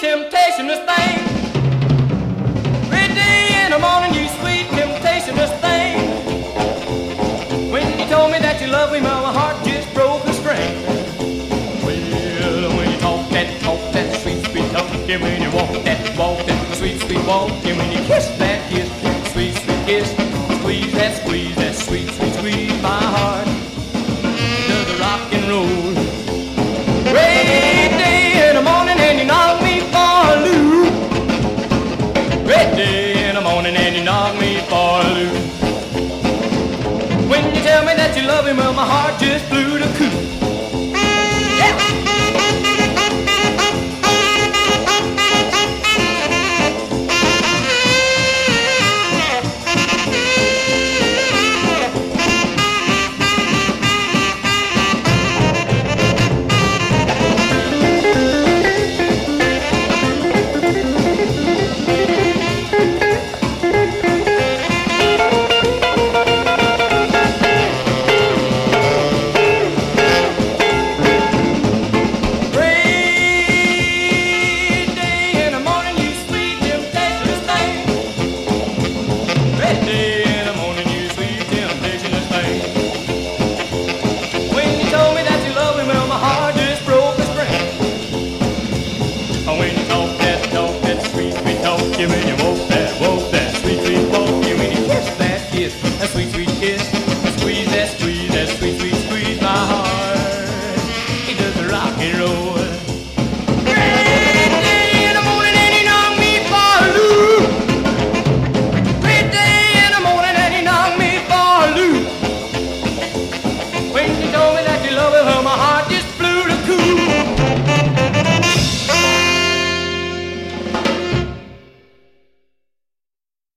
temptationless thing. Every day in the morning, you sweet temptationless thing. When you told me that you loved me, my heart just broke a string. Well, when you talk that sweet, sweet talk, and when you walk that sweet, sweet walk, and when you kiss, sweet, sweet kiss, squeeze that sweet, sweet squeeze my heart to the rock and roll. Great